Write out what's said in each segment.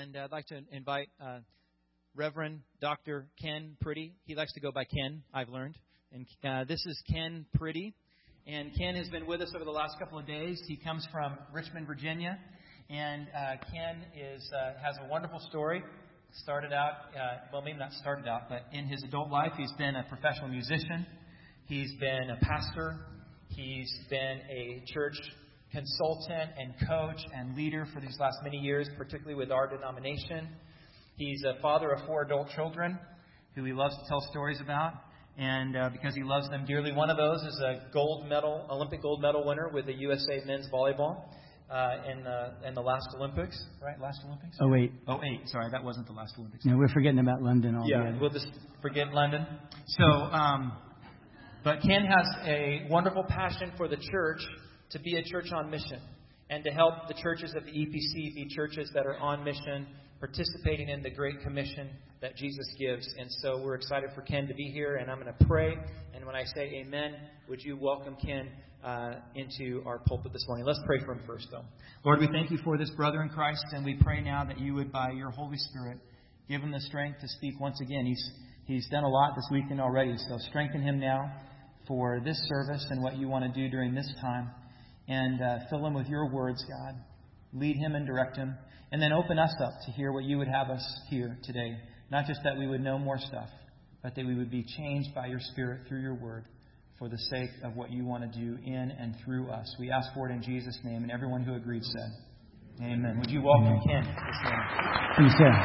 And I'd like to invite Reverend Dr. Ken Pretty. He likes to go by Ken, I've learned. And this is Ken Pretty. And Ken has been with us over the last couple of days. He comes from Richmond, Virginia. And Ken has a wonderful story. Started out, maybe not started out, but in his adult life, he's been a professional musician. He's been a pastor. He's been a church consultant and coach and leader for these last many years, particularly with our denomination. He's a father of 4 adult children who he loves to tell stories about. And because he loves them dearly, one of those is a Olympic gold medal winner with the USA men's volleyball. In the last Olympics, right? Last Olympics? 08. 08. Sorry, that wasn't the last Olympics. No, we're forgetting about London altogether. Yeah, we'll just forget London. So, but Ken has a wonderful passion for the church to be a church on mission and to help the churches of the EPC be churches that are on mission, participating in the Great Commission that Jesus gives. And so we're excited for Ken to be here, and I'm going to pray. And when I say amen, would you welcome Ken into our pulpit this morning? Let's pray for him first, though. Lord, we thank you for this brother in Christ, and we pray now that you would, by your Holy Spirit, give him the strength to speak once again. He's done a lot this weekend already, so strengthen him now for this service and what you want to do during this time. And fill him with your words, God. Lead him and direct him. And then open us up to hear what you would have us hear today. Not just that we would know more stuff, but that we would be changed by your Spirit through your word for the sake of what you want to do in and through us. We ask for it in Jesus' name. And everyone who agreed said, amen. Would you welcome Ken this morning? Please, sir.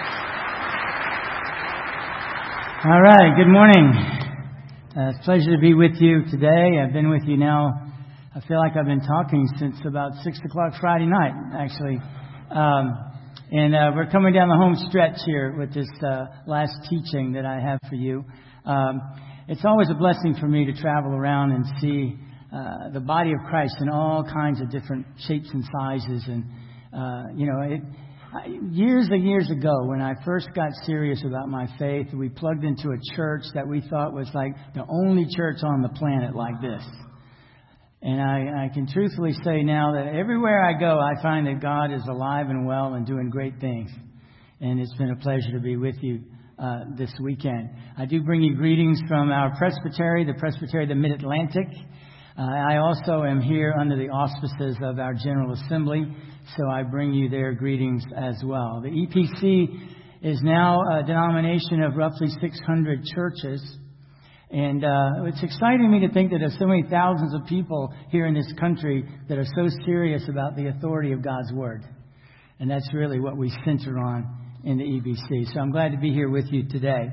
All right. Good morning. It's a pleasure to be with you today. I've been with you now. I feel like I've been talking since about 6 o'clock Friday night, actually. And we're coming down the home stretch here with this last teaching that I have for you. It's always a blessing for me to travel around and see the body of Christ in all kinds of different shapes and sizes. And, years and years ago, when I first got serious about my faith, we plugged into a church that we thought was like the only church on the planet like this. And I can truthfully say now that everywhere I go, I find that God is alive and well and doing great things. And it's been a pleasure to be with you this weekend. I do bring you greetings from our presbytery, the Presbytery of the Mid-Atlantic. I also am here under the auspices of our General Assembly, so I bring you their greetings as well. The EPC is now a denomination of roughly 600 churches. And it's exciting me to think that there's so many thousands of people here in this country that are so serious about the authority of God's Word. And that's really what we center on in the EBC. So I'm glad to be here with you today.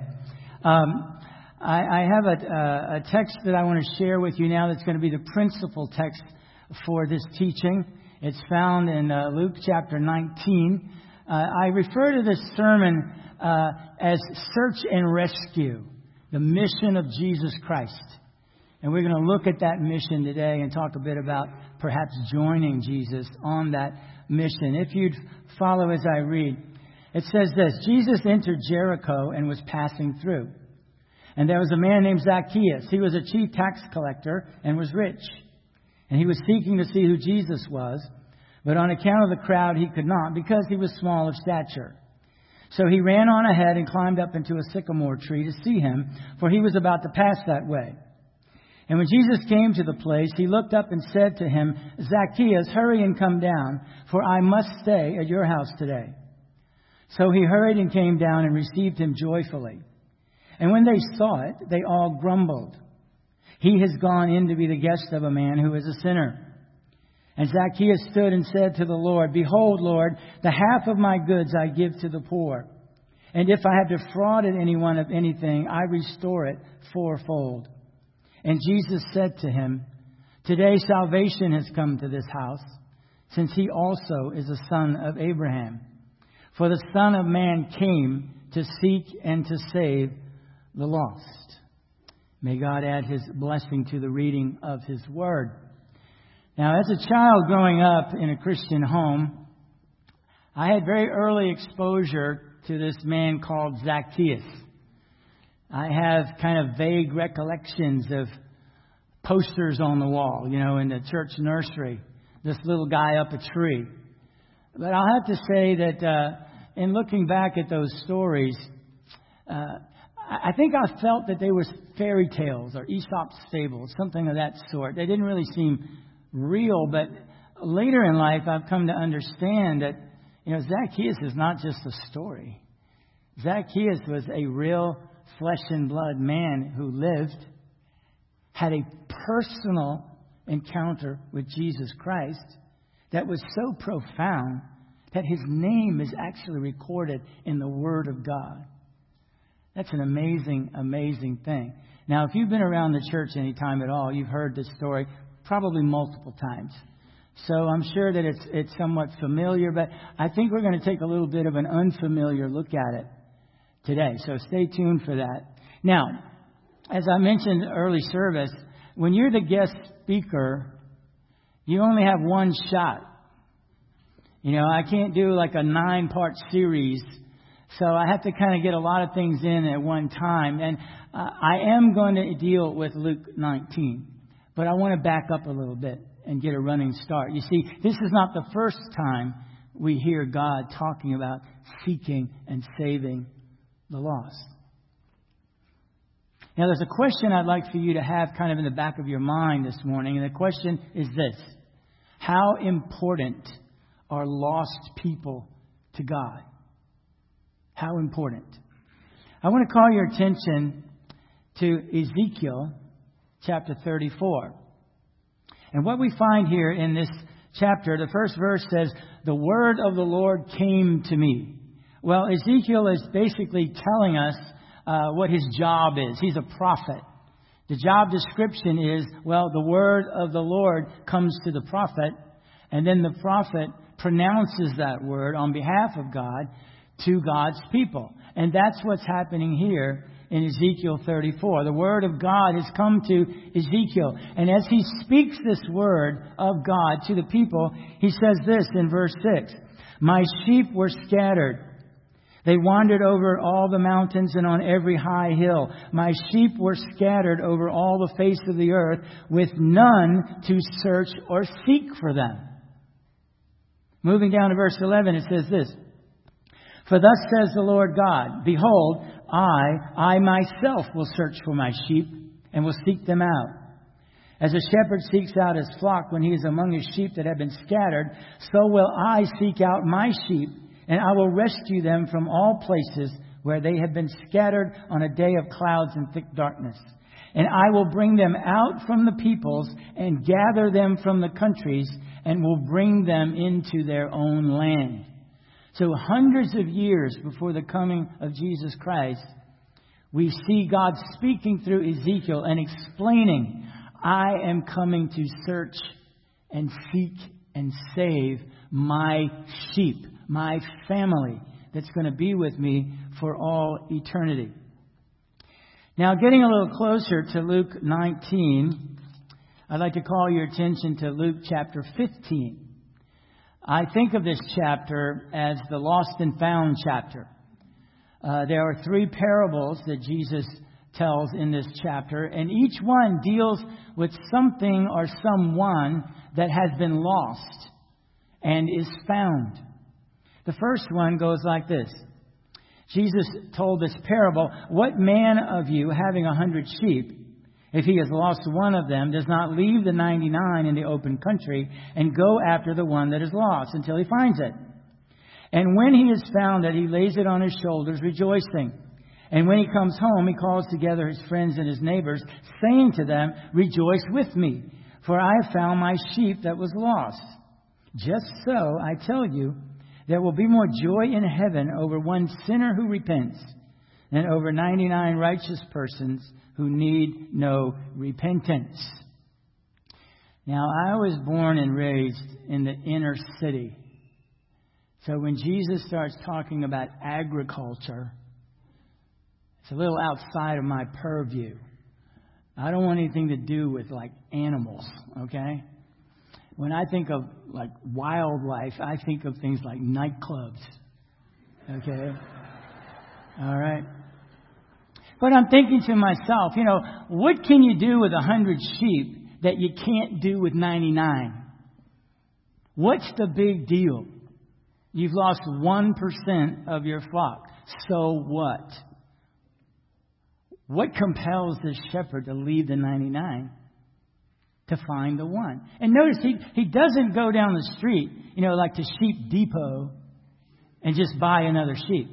I have a text that I want to share with you now that's going to be the principal text for this teaching. It's found in Luke chapter 19. I refer to this sermon as Search and Rescue. The mission of Jesus Christ. And we're going to look at that mission today and talk a bit about perhaps joining Jesus on that mission. If you'd follow as I read, it says this: Jesus entered Jericho and was passing through. And there was a man named Zacchaeus. He was a chief tax collector and was rich. And he was seeking to see who Jesus was. But on account of the crowd, he could not, because he was small of stature. So he ran on ahead and climbed up into a sycamore tree to see him, for he was about to pass that way. And when Jesus came to the place, he looked up and said to him, Zacchaeus, hurry and come down, for I must stay at your house today. So he hurried and came down and received him joyfully. And when they saw it, they all grumbled. He has gone in to be the guest of a man who is a sinner. And Zacchaeus stood and said to the Lord, Behold, Lord, the half of my goods I give to the poor. And if I have defrauded anyone of anything, I restore it fourfold. And Jesus said to him, Today salvation has come to this house, since he also is a son of Abraham. For the Son of Man came to seek and to save the lost. May God add his blessing to the reading of his word. Now, as a child growing up in a Christian home, I had very early exposure to this man called Zacchaeus. I have kind of vague recollections of posters on the wall, in the church nursery, this little guy up a tree. But I'll have to say that, in looking back at those stories, I think I felt that they were fairy tales or Aesop's fables, something of that sort. They didn't really seem real, but later in life I've come to understand that, Zacchaeus is not just a story. Zacchaeus was a real flesh and blood man who lived, had a personal encounter with Jesus Christ that was so profound that his name is actually recorded in the Word of God. That's an amazing, amazing thing. Now, if you've been around the church any time at all, you've heard this story probably multiple times. So I'm sure that it's somewhat familiar, but I think we're going to take a little bit of an unfamiliar look at it today. So stay tuned for that. Now, as I mentioned early service, when you're the guest speaker, you only have one shot. I can't do like a 9-part series. So I have to kind of get a lot of things in at one time. And I am going to deal with Luke 19. But I want to back up a little bit and get a running start. You see, this is not the first time we hear God talking about seeking and saving the lost. Now, there's a question I'd like for you to have kind of in the back of your mind this morning. And the question is this: how important are lost people to God? How important? I want to call your attention to Ezekiel chapter 34. And what we find here in this chapter, the first verse says, "The word of the Lord came to me." Well, Ezekiel is basically telling us what his job is. He's a prophet. The job description is, the word of the Lord comes to the prophet, and then the prophet pronounces that word on behalf of God to God's people. And that's what's happening here in Ezekiel 34. The word of God has come to Ezekiel. And as he speaks this word of God to the people, he says this in verse 6. "My sheep were scattered. They wandered over all the mountains and on every high hill. My sheep were scattered over all the face of the earth, with none to search or seek for them." Moving down to verse 11, it says this: "For thus says the Lord God, behold, I myself will search for my sheep and will seek them out. As a shepherd seeks out his flock when he is among his sheep that have been scattered, so will I seek out my sheep, and I will rescue them from all places where they have been scattered on a day of clouds and thick darkness. And I will bring them out from the peoples and gather them from the countries and will bring them into their own land." So hundreds of years before the coming of Jesus Christ, we see God speaking through Ezekiel and explaining, "I am coming to search and seek and save my sheep, my family that's going to be with me for all eternity." Now, getting a little closer to Luke 19, I'd like to call your attention to Luke chapter 15. I think of this chapter as the lost and found chapter. There are 3 parables that Jesus tells in this chapter, and each one deals with something or someone that has been lost and is found. The first one goes like this. Jesus told this parable: "What man of you, having 100 sheep, if he has lost one of them, does not leave the 99 in the open country and go after the one that is lost until he finds it? And when he has found it, he lays it on his shoulders, rejoicing. And when he comes home, he calls together his friends and his neighbors, saying to them, 'Rejoice with me, for I have found my sheep that was lost.' Just so, I tell you, there will be more joy in heaven over one sinner who repents than over 99 righteous persons who need no repentance." Now, I was born and raised in the inner city. So when Jesus starts talking about agriculture, it's a little outside of my purview. I don't want anything to do with animals, okay? When I think of wildlife, I think of things like nightclubs, okay? All right? But I'm thinking to myself, what can you do with 100 sheep that you can't do with 99? What's the big deal? You've lost 1% of your flock. So what? What compels the shepherd to leave the 99 to find the one? And notice he doesn't go down the street, like to Sheep Depot and just buy another sheep.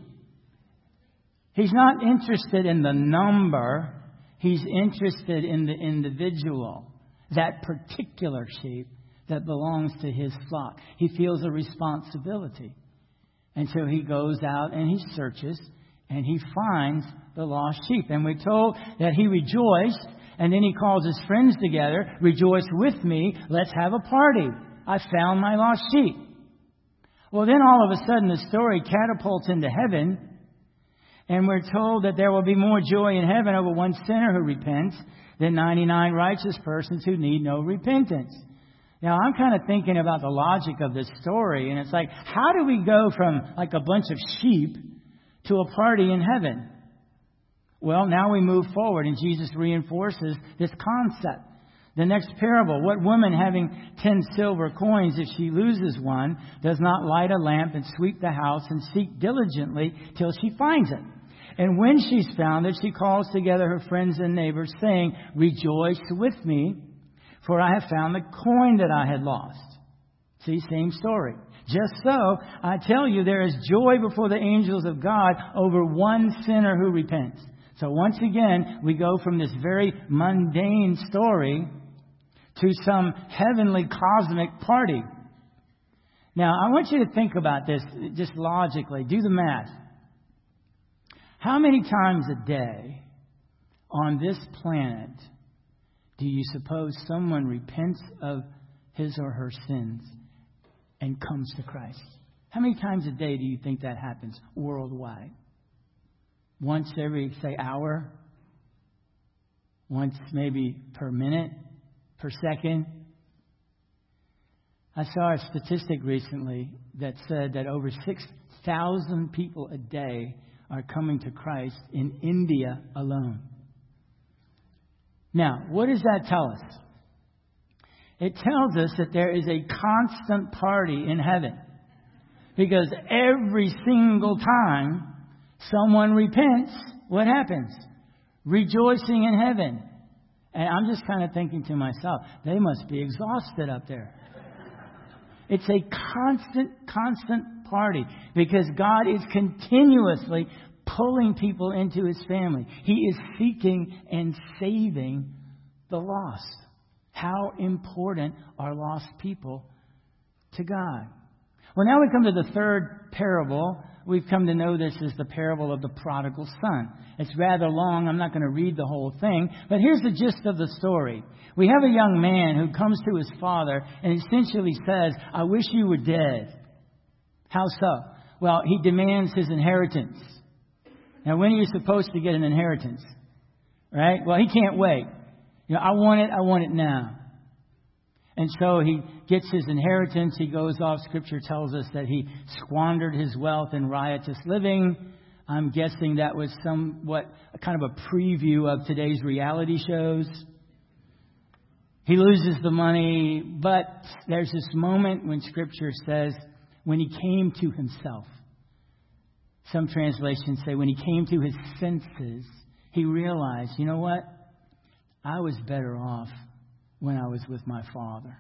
He's not interested in the number. He's interested in the individual, that particular sheep that belongs to his flock. He feels a responsibility. And so he goes out and he searches and he finds the lost sheep. And we're told that he rejoiced, and then he calls his friends together. Rejoice with me. Let's have a party. I found my lost sheep. Well, then all of a sudden the story catapults into heaven. And we're told that there will be more joy in heaven over one sinner who repents than 99 righteous persons who need no repentance. Now, I'm kind of thinking about the logic of this story. And it's like, how do we go from like a bunch of sheep to a party in heaven? Well, now we move forward and Jesus reinforces this concept. The next parable, what woman having 10 silver coins, if she loses one, does not light a lamp and sweep the house and seek diligently till she finds it? And when she's found it, she calls together her friends and neighbors, saying, Rejoice with me, for I have found the coin that I had lost. See, same story. Just so, I tell you, there is joy before the angels of God over one sinner who repents. So once again, we go from this very mundane story to some heavenly cosmic party. Now, I want you to think about this just logically. Do the math. How many times a day on this planet do you suppose someone repents of his or her sins and comes to Christ? How many times a day do you think that happens worldwide? Once every, say, hour? Once maybe per minute? Per second? I saw a statistic recently that said that over 6,000 people a day are coming to Christ in India alone. Now, what does that tell us? It tells us that there is a constant party in heaven. Because every single time someone repents, what happens? Rejoicing in heaven. And I'm just kind of thinking to myself, they must be exhausted up there. It's a constant party because God is continuously pulling people into His family. He is seeking and saving the lost. How important are lost people to God? Well, now we come to the third parable. We've come to know this as the parable of the prodigal son. It's rather long. I'm not going to read the whole thing. But here's the gist of the story. We have a young man who comes to his father and essentially says, I wish you were dead. How so? Well, he demands his inheritance. Now, when are you supposed to get an inheritance? Right? Well, he can't wait. I want it now. And so he gets his inheritance. He goes off. Scripture tells us that he squandered his wealth in riotous living. I'm guessing that was somewhat kind of a preview of today's reality shows. He loses the money, but there's this moment when Scripture says, when he came to himself. Some translations say when he came to his senses, he realized, you know what? I was better off when I was with my father.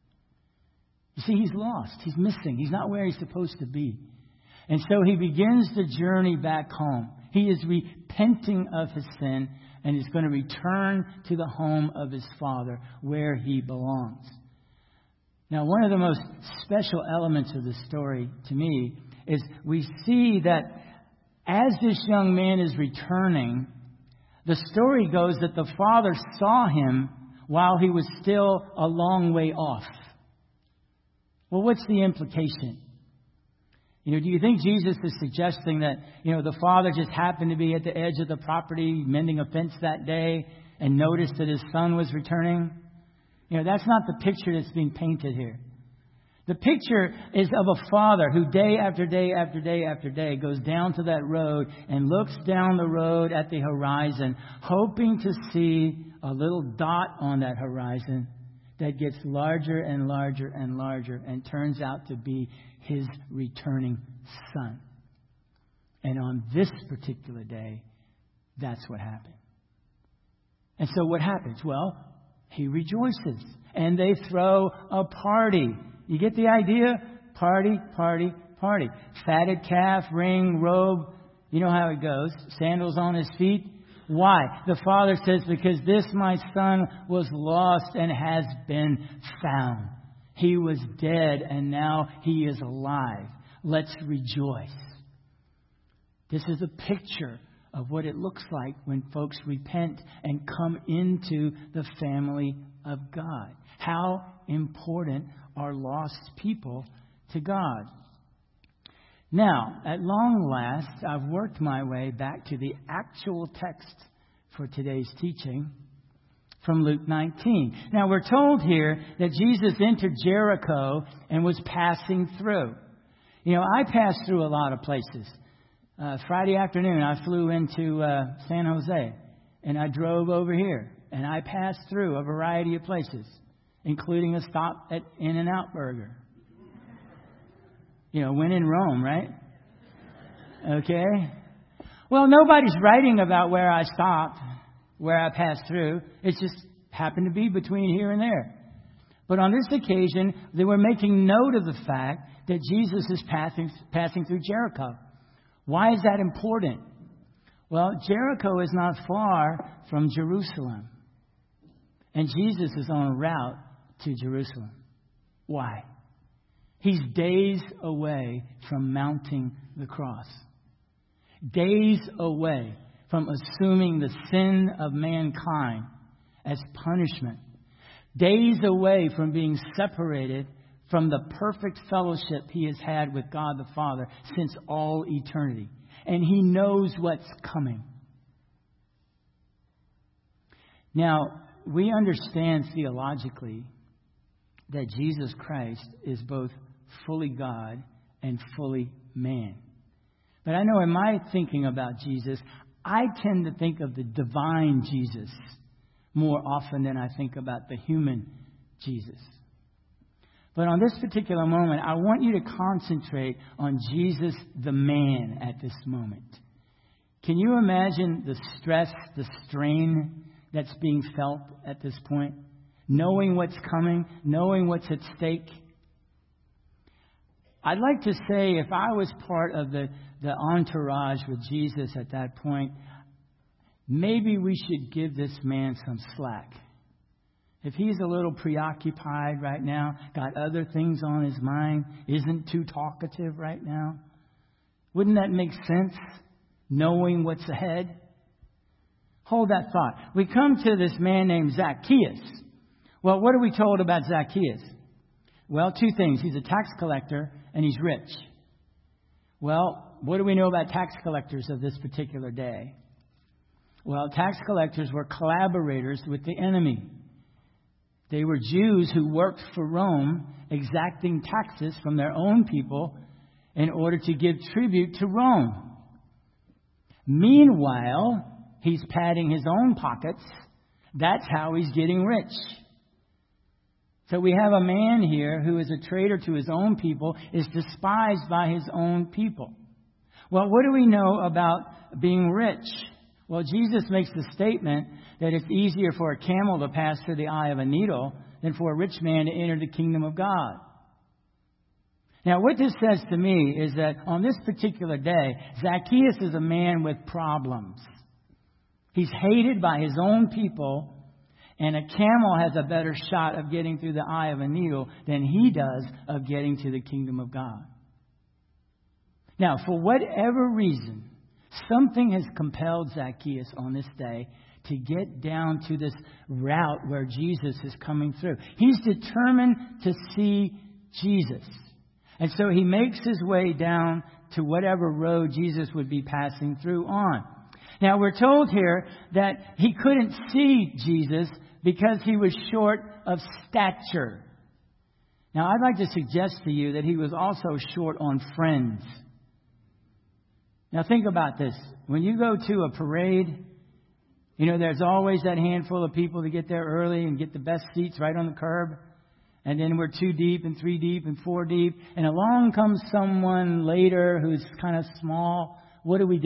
You see, he's lost. He's missing. He's not where he's supposed to be. And so he begins the journey back home. He is repenting of his sin and is going to return to the home of his father where he belongs. Now, one of the most special elements of the story to me is we see that as this young man is returning, the story goes that the father saw him while he was still a long way off. Well, what's the implication? Do you think Jesus is suggesting that, the father just happened to be at the edge of the property mending a fence that day and noticed that his son was returning? That's not the picture that's being painted here. The picture is of a father who day after day after day after day goes down to that road and looks down the road at the horizon, hoping to see a little dot on that horizon that gets larger and larger and larger and turns out to be his returning son. And on this particular day, that's what happened. And so what happens? Well, he rejoices. And they throw a party. You get the idea? Party, party, party. Fatted calf, ring, robe. You know how it goes. Sandals on his feet. Why? The father says, because this my son was lost and has been found. He was dead and now he is alive. Let's rejoice. This is a picture of what it looks like when folks repent and come into the family of God. How important are lost people to God? Now, at long last, I've worked my way back to the actual text for today's teaching from Luke 19. Now, we're told here that Jesus entered Jericho and was passing through. You know, I passed through a lot of places. Friday afternoon, I flew into San Jose, and I drove over here, and I passed through a variety of places, including a stop at In-N-Out Burger. You know, when in Rome, right? Okay. Well, nobody's writing about where I stopped, where I passed through. It just happened to be between here and there. But on this occasion, they were making note of the fact that Jesus is passing through Jericho. Why is that important? Well, Jericho is not far from Jerusalem. And Jesus is on a route to Jerusalem. Why? He's days away from mounting the cross. Days away from assuming the sin of mankind as punishment. Days away from being separated from the perfect fellowship he has had with God the Father since all eternity. And he knows what's coming. Now, we understand theologically that Jesus Christ is both fully God and fully man. But I know in my thinking about Jesus, I tend to think of the divine Jesus more often than I think about the human Jesus. But on this particular moment, I want you to concentrate on Jesus, the man, at this moment. Can you imagine the stress, the strain that's being felt at this point? Knowing what's coming, knowing what's at stake. I'd like to say if I was part of the entourage with Jesus at that point, maybe we should give this man some slack. If he's a little preoccupied right now, got other things on his mind, isn't too talkative right now, wouldn't that make sense, knowing what's ahead? Hold that thought. We come to this man named Zacchaeus. Well, what are we told about Zacchaeus? Well, two things. He's a tax collector and he's rich. Well, what do we know about tax collectors of this particular day? Well, tax collectors were collaborators with the enemy. They were Jews who worked for Rome, exacting taxes from their own people in order to give tribute to Rome. Meanwhile, he's padding his own pockets. That's how he's getting rich. So we have a man here who is a traitor to his own people, is despised by his own people. Well, what do we know about being rich? Well, Jesus makes the statement that it's easier for a camel to pass through the eye of a needle than for a rich man to enter the kingdom of God. Now, what this says to me is that on this particular day, Zacchaeus is a man with problems. He's hated by his own people, and a camel has a better shot of getting through the eye of a needle than he does of getting to the kingdom of God. Now, for whatever reason, something has compelled Zacchaeus on this day to get down to this route where Jesus is coming through. He's determined to see Jesus. And so he makes his way down to whatever road Jesus would be passing through on. Now, we're told here that he couldn't see Jesus because he was short of stature. Now, I'd like to suggest to you that he was also short on friends. Now, think about this. When you go to a parade You know, there's always that handful of people that get there early and get the best seats right on the curb. And then we're 2 deep and 3 deep and 4 deep. And along comes someone later who's kind of small. What do?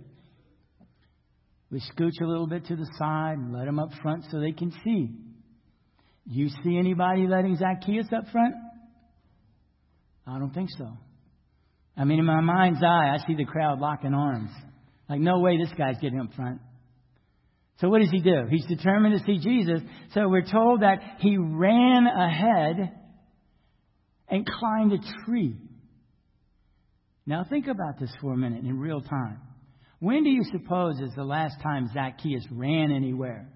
We scooch a little bit to the side and let them up front so they can see. You see anybody letting Zacchaeus up front? I don't think so. I mean, in my mind's eye, I see the crowd locking arms. Like, no way this guy's getting up front. So what does he do? He's determined to see Jesus. So we're told that he ran ahead and climbed a tree. Now think about this for a minute in real time. When do you suppose is the last time Zacchaeus ran anywhere?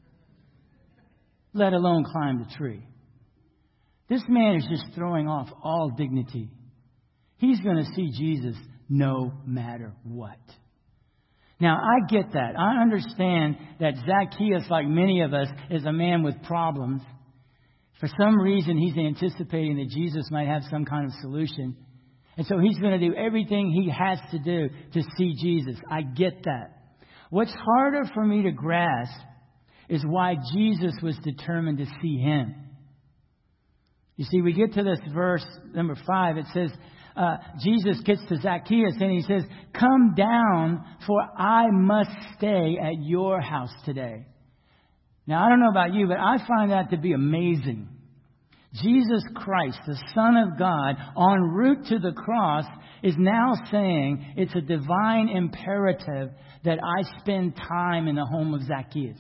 Let alone climbed a tree. This man is just throwing off all dignity. He's going to see Jesus no matter what. Now, I get that. I understand that Zacchaeus, like many of us, is a man with problems. For some reason, he's anticipating that Jesus might have some kind of solution. And so he's going to do everything he has to do to see Jesus. I get that. What's harder for me to grasp is why Jesus was determined to see him. You see, we get to this verse, number 5. It says, Jesus gets to Zacchaeus and he says, "Come down, for I must stay at your house today." Now, I don't know about you, but I find that to be amazing. Jesus Christ, the Son of God, en route to the cross, is now saying it's a divine imperative that I spend time in the home of Zacchaeus.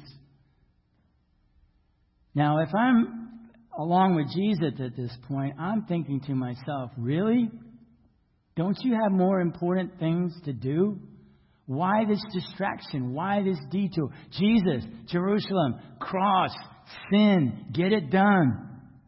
Now, if I'm along with Jesus at this point, I'm thinking to myself, really? Don't you have more important things to do? Why this distraction? Why this detour? Jesus, Jerusalem, cross, sin, get it done.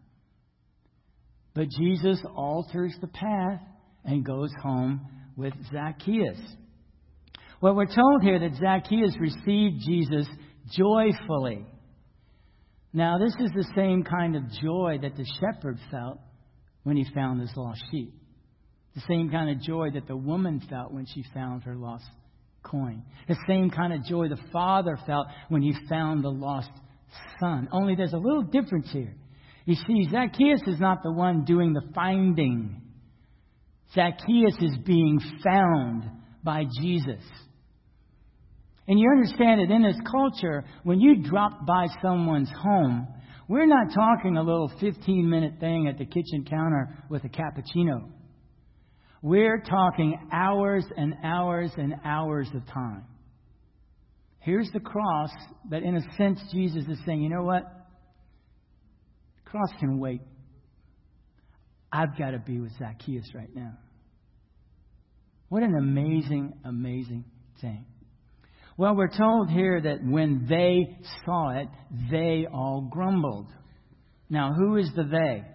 But Jesus alters the path and goes home with Zacchaeus. Well, we're told here that Zacchaeus received Jesus joyfully. Now, this is the same kind of joy that the shepherd felt when he found his lost sheep. The same kind of joy that the woman felt when she found her lost coin. The same kind of joy the father felt when he found the lost son. Only there's a little difference here. You see, Zacchaeus is not the one doing the finding. Zacchaeus is being found by Jesus. And you understand that in this culture, when you drop by someone's home, we're not talking a little 15-minute thing at the kitchen counter with a cappuccino. We're talking hours and hours and hours of time. Here's the cross, but in a sense, Jesus is saying, you know what? The cross can wait. I've got to be with Zacchaeus right now. What an amazing, amazing thing. Well, we're told here that when they saw it, they all grumbled. Now, who is the they?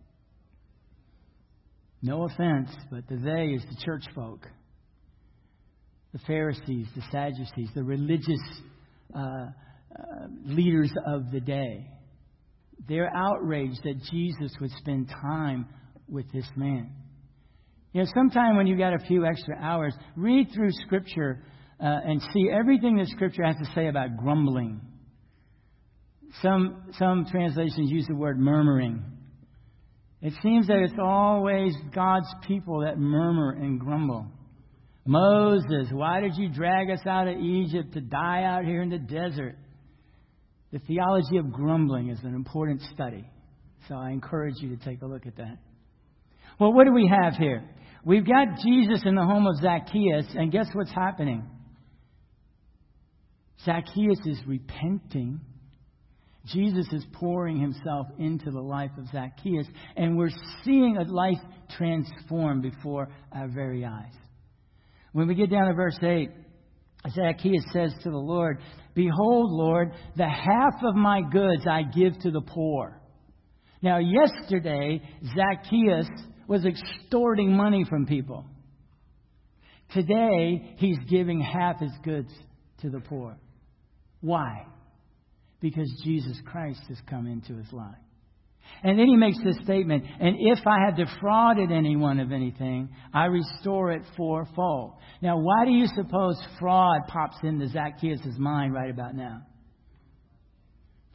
No offense, but the they is the church folk. The Pharisees, the Sadducees, the religious leaders of the day. They're outraged that Jesus would spend time with this man. You know, sometime when you've got a few extra hours, read through Scripture and see everything that Scripture has to say about grumbling. Some translations use the word murmuring. It seems that it's always God's people that murmur and grumble. Moses, why did you drag us out of Egypt to die out here in the desert? The theology of grumbling is an important study. So I encourage you to take a look at that. Well, what do we have here? We've got Jesus in the home of Zacchaeus, and guess what's happening? Zacchaeus is repenting. Jesus is pouring himself into the life of Zacchaeus, and we're seeing a life transform before our very eyes. When we get down to verse 8, Zacchaeus says to the Lord, "Behold, Lord, the half of my goods I give to the poor." Now, yesterday, Zacchaeus was extorting money from people. Today, he's giving half his goods to the poor. Why? Because Jesus Christ has come into his life. And then he makes this statement, "And if I have defrauded anyone of anything, I restore it fourfold." Now, why do you suppose fraud pops into Zacchaeus' mind right about now?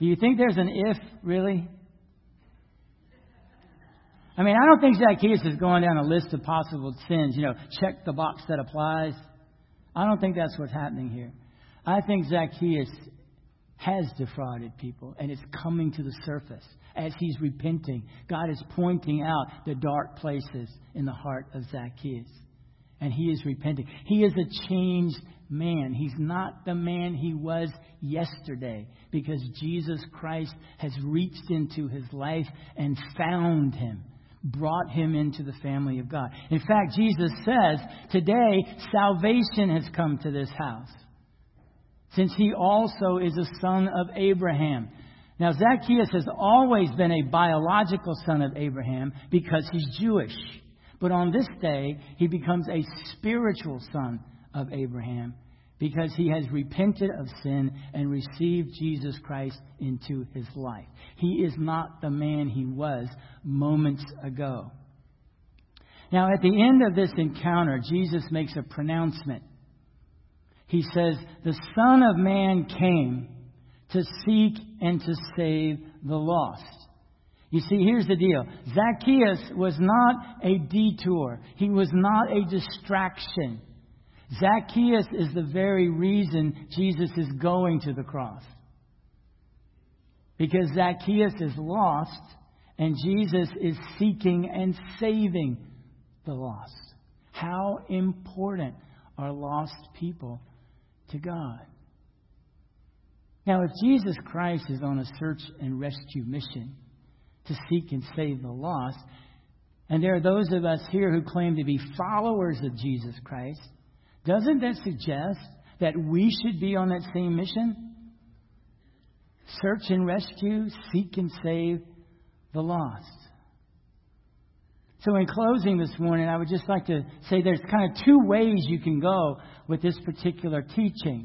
Do you think there's an if, really? I mean, I don't think Zacchaeus is going down a list of possible sins. Check the box that applies. I don't think that's what's happening here. I think Zacchaeus has defrauded people, and it's coming to the surface as he's repenting. God is pointing out the dark places in the heart of Zacchaeus, and he is repenting. He is a changed man. He's not the man he was yesterday, because Jesus Christ has reached into his life and found him, brought him into the family of God. In fact, Jesus says, today salvation has come to this house, since he also is a son of Abraham. Now, Zacchaeus has always been a biological son of Abraham because he's Jewish. But on this day, he becomes a spiritual son of Abraham because he has repented of sin and received Jesus Christ into his life. He is not the man he was moments ago. Now, at the end of this encounter, Jesus makes a pronouncement. He says, the Son of Man came to seek and to save the lost. You see, here's the deal. Zacchaeus was not a detour. He was not a distraction. Zacchaeus is the very reason Jesus is going to the cross. Because Zacchaeus is lost, and Jesus is seeking and saving the lost. How important are lost people to God? Now, if Jesus Christ is on a search and rescue mission to seek and save the lost, and there are those of us here who claim to be followers of Jesus Christ, doesn't that suggest that we should be on that same mission? Search and rescue, seek and save the lost. So in closing this morning, I would just like to say there's kind of two ways you can go with this particular teaching.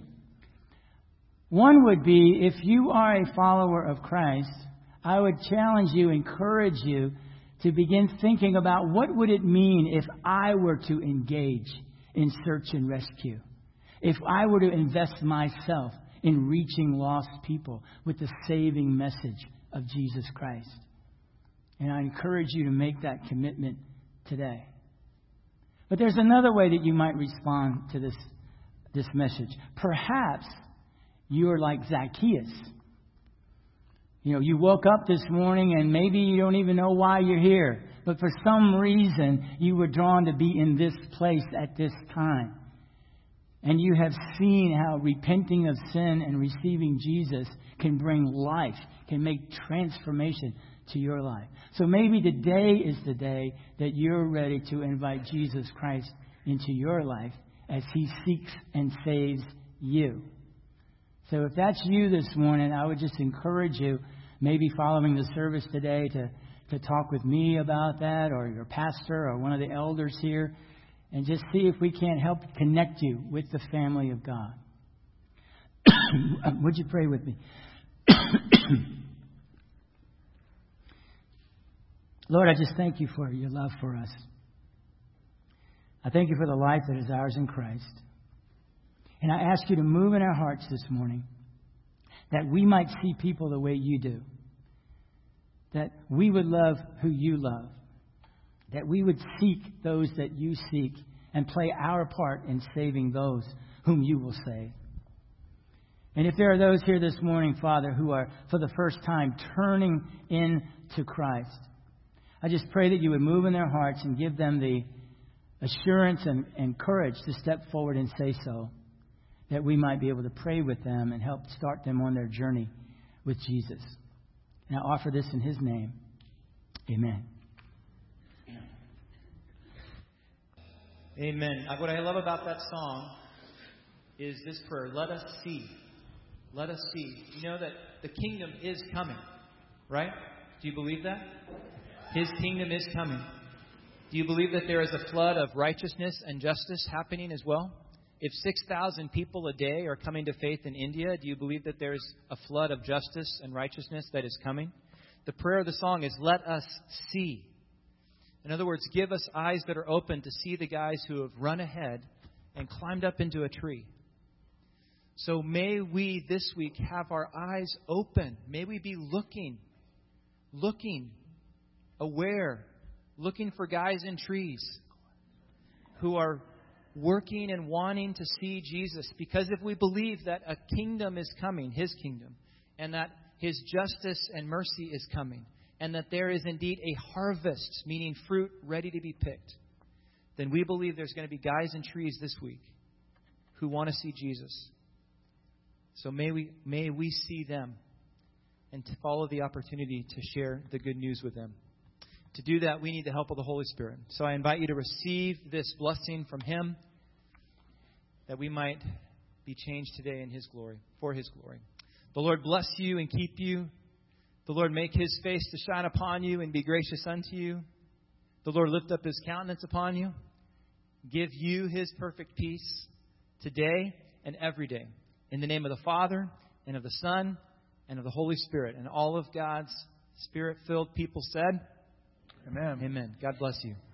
One would be, if you are a follower of Christ, I would challenge you, encourage you to begin thinking about what would it mean if I were to engage in search and rescue. If I were to invest myself in reaching lost people with the saving message of Jesus Christ. And I encourage you to make that commitment today. But there's another way that you might respond to this message. Perhaps you're like Zacchaeus. You woke up this morning and maybe you don't even know why you're here. But for some reason, you were drawn to be in this place at this time. And you have seen how repenting of sin and receiving Jesus can bring life, can make transformation to your life. So maybe today is the day that you're ready to invite Jesus Christ into your life as He seeks and saves you. So if that's you this morning, I would just encourage you, maybe following the service today, to talk with me about that, or your pastor or one of the elders here, and just see if we can't help connect you with the family of God. Would you pray with me? Lord, I just thank you for your love for us. I thank you for the life that is ours in Christ. And I ask you to move in our hearts this morning, that we might see people the way you do. That we would love who you love. That we would seek those that you seek and play our part in saving those whom you will save. And if there are those here this morning, Father, who are for the first time turning into Christ, I just pray that you would move in their hearts and give them the assurance and courage to step forward and say so, that we might be able to pray with them and help start them on their journey with Jesus. And I offer this in His name. Amen. Amen. What I love about that song is this prayer. Let us see. Let us see. You know that the kingdom is coming, right? Do you believe that? His kingdom is coming. Do you believe that there is a flood of righteousness and justice happening as well? If 6,000 people a day are coming to faith in India, do you believe that there's a flood of justice and righteousness that is coming? The prayer of the song is, let us see. In other words, give us eyes that are open to see the guys who have run ahead and climbed up into a tree. So may we this week have our eyes open. May we be looking, aware, looking for guys in trees who are working and wanting to see Jesus. Because if we believe that a kingdom is coming, His kingdom, and that His justice and mercy is coming, and that there is indeed a harvest, meaning fruit ready to be picked, then we believe there's going to be guys in trees this week who want to see Jesus. So may we see them and to follow the opportunity to share the good news with them. To do that, we need the help of the Holy Spirit. So I invite you to receive this blessing from Him, that we might be changed today in His glory, for His glory. The Lord bless you and keep you. The Lord make His face to shine upon you and be gracious unto you. The Lord lift up His countenance upon you, give you His perfect peace today and every day. In the name of the Father, and of the Son, and of the Holy Spirit. And all of God's Spirit-filled people said, Amen. Amen. God bless you.